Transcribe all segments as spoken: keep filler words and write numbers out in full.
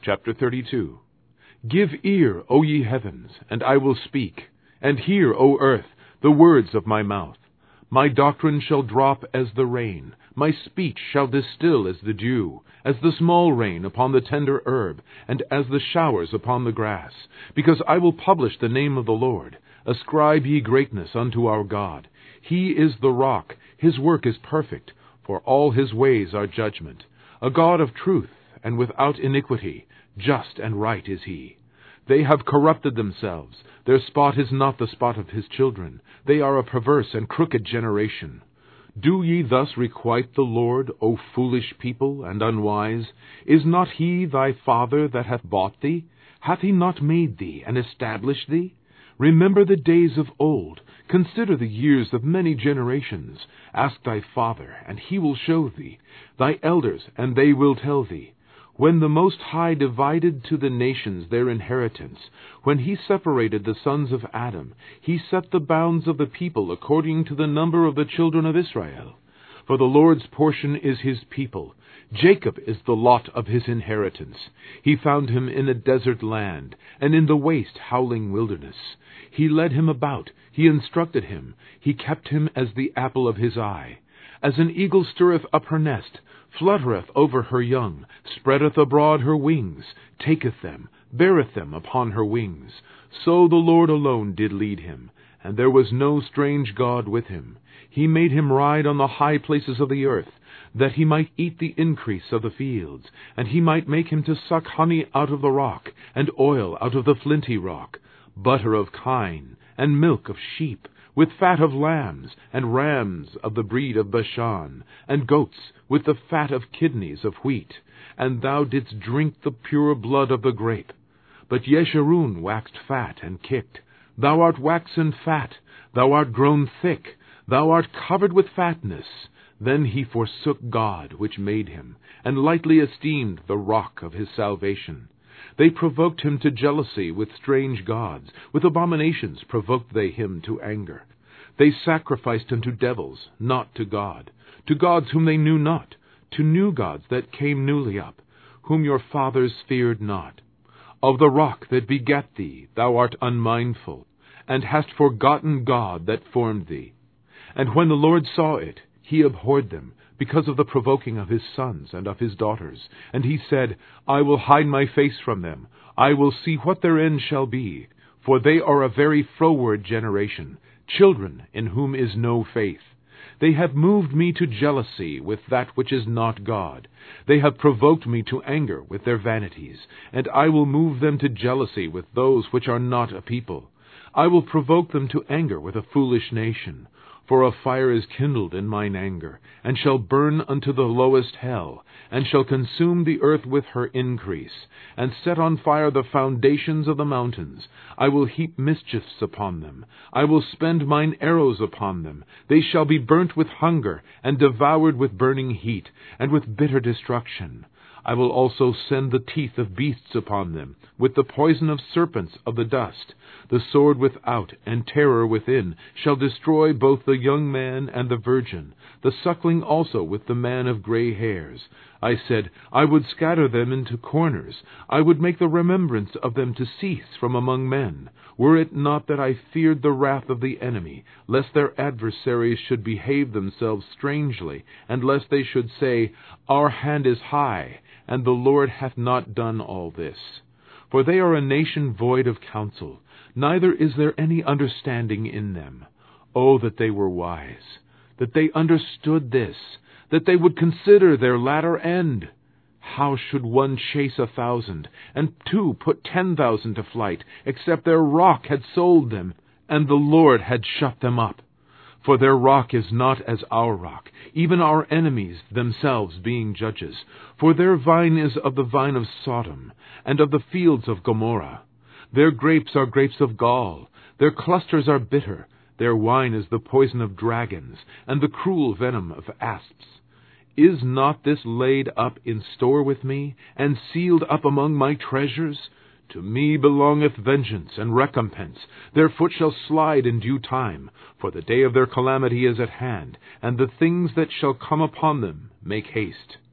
Chapter thirty-two. Give ear, O ye heavens, and I will speak, and hear, O earth, the words of my mouth. My doctrine shall drop as the rain, my speech shall distill as the dew, as the small rain upon the tender herb, and as the showers upon the grass. Because I will publish the name of the Lord. Ascribe ye greatness unto our God. He is the rock, his work is perfect, for all his ways are judgment. A God of truth, and without iniquity, just and right is he. They have corrupted themselves. Their spot is not the spot of his children. They are a perverse and crooked generation. Do ye thus requite the Lord, O foolish people and unwise? Is not he thy father that hath bought thee? Hath he not made thee and established thee? Remember the days of old. Consider the years of many generations. Ask thy father, and he will show thee, thy elders, and they will tell thee. When the Most High divided to the nations their inheritance, when he separated the sons of Adam, he set the bounds of the people according to the number of the children of Israel. For the Lord's portion is his people. Jacob is the lot of his inheritance. He found him in a desert land, and in the waste howling wilderness. He led him about, he instructed him, he kept him as the apple of his eye. As an eagle stirreth up her nest, fluttereth over her young, spreadeth abroad her wings, taketh them, beareth them upon her wings. So the Lord alone did lead him, and there was no strange God with him. He made him ride on the high places of the earth, that he might eat the increase of the fields, and he might make him to suck honey out of the rock, and oil out of the flinty rock, butter of kine, and milk of sheep, with fat of lambs, and rams of the breed of Bashan, and goats, with the fat of kidneys of wheat. And thou didst drink the pure blood of the grape. But Yeshurun waxed fat and kicked. Thou art waxen fat, thou art grown thick, thou art covered with fatness. Then he forsook God which made him, and lightly esteemed the rock of his salvation. They provoked him to jealousy with strange gods. With abominations provoked they him to anger. They sacrificed unto devils, not to God, to gods whom they knew not, to new gods that came newly up, whom your fathers feared not. Of the rock that begat thee thou art unmindful, and hast forgotten God that formed thee. And when the Lord saw it, he abhorred them, because of the provoking of his sons and of his daughters. And he said, I will hide my face from them. I will see what their end shall be. For they are a very froward generation, children in whom is no faith. They have moved me to jealousy with that which is not God. They have provoked me to anger with their vanities. And I will move them to jealousy with those which are not a people. I will provoke them to anger with a foolish nation. For a fire is kindled in mine anger, and shall burn unto the lowest hell, and shall consume the earth with her increase, and set on fire the foundations of the mountains. I will heap mischiefs upon them. I will spend mine arrows upon them. They shall be burnt with hunger, and devoured with burning heat, and with bitter destruction. I will also send the teeth of beasts upon them, with the poison of serpents of the dust. The sword without and terror within shall destroy both the young man and the virgin, the suckling also with the man of gray hairs. I said, I would scatter them into corners. I would make the remembrance of them to cease from among men, were it not that I feared the wrath of the enemy, lest their adversaries should behave themselves strangely, and lest they should say, Our hand is high, and the Lord hath not done all this. For they are a nation void of counsel, neither is there any understanding in them. Oh, that they were wise, that they understood this, that they would consider their latter end. How should one chase a thousand, and two put ten thousand to flight, except their rock had sold them, and the Lord had shut them up? For their rock is not as our rock, even our enemies themselves being judges. For their vine is of the vine of Sodom, and of the fields of Gomorrah. Their grapes are grapes of gall, their clusters are bitter, their wine is the poison of dragons, and the cruel venom of asps. Is not this laid up in store with me, and sealed up among my treasures? To me belongeth vengeance and recompense. Their foot shall slide in due time, for the day of their calamity is at hand, and the things that shall come upon them make haste.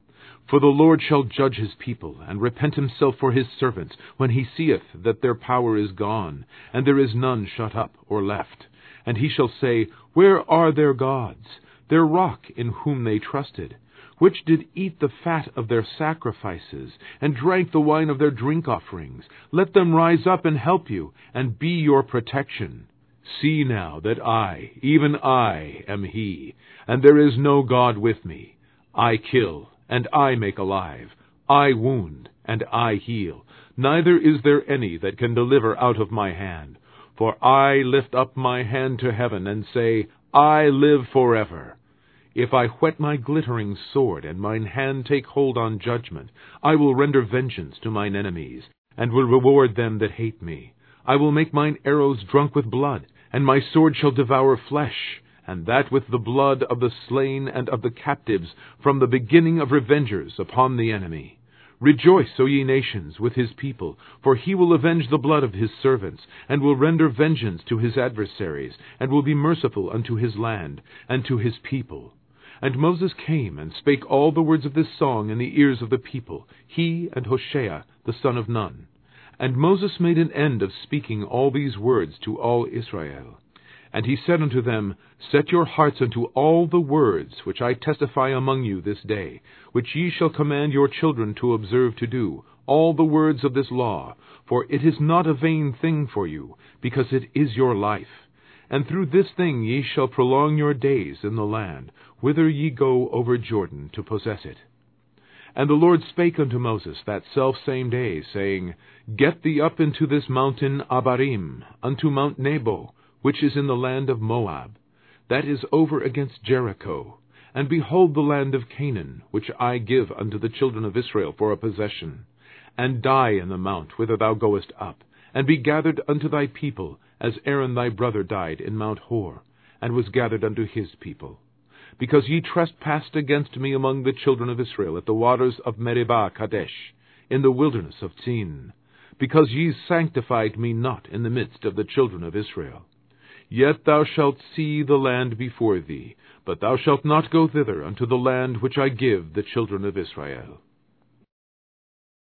For the Lord shall judge his people, and repent himself for his servants, when he seeth that their power is gone, and there is none shut up or left. And he shall say, Where are their gods, their rock in whom they trusted, which did eat the fat of their sacrifices, and drank the wine of their drink offerings? Let them rise up and help you, and be your protection. See now that I, even I, am he, and there is no God with me. I kill, and I make alive. I wound, and I heal. Neither is there any that can deliver out of my hand. For I lift up my hand to heaven, and say, I live forever. If I whet my glittering sword, and mine hand take hold on judgment, I will render vengeance to mine enemies, and will reward them that hate me. I will make mine arrows drunk with blood, and my sword shall devour flesh, and that with the blood of the slain and of the captives, from the beginning of revengers upon the enemy. Rejoice, O ye nations, with his people, for he will avenge the blood of his servants, and will render vengeance to his adversaries, and will be merciful unto his land, and to his people. And Moses came and spake all the words of this song in the ears of the people, he and Hoshea the son of Nun. And Moses made an end of speaking all these words to all Israel. And he said unto them, Set your hearts unto all the words which I testify among you this day, which ye shall command your children to observe to do, all the words of this law, for it is not a vain thing for you, because it is your life. And through this thing ye shall prolong your days in the land, whither ye go over Jordan to possess it. And the Lord spake unto Moses that selfsame day, saying, Get thee up into this mountain Abarim, unto Mount Nebo, which is in the land of Moab, that is over against Jericho, and behold the land of Canaan, which I give unto the children of Israel for a possession, and die in the mount whither thou goest up, and be gathered unto thy people, as Aaron thy brother died in Mount Hor, and was gathered unto his people. Because ye trespassed against me among the children of Israel at the waters of Meribah Kadesh, in the wilderness of Zin, because ye sanctified me not in the midst of the children of Israel. Yet thou shalt see the land before thee, but thou shalt not go thither unto the land which I give the children of Israel.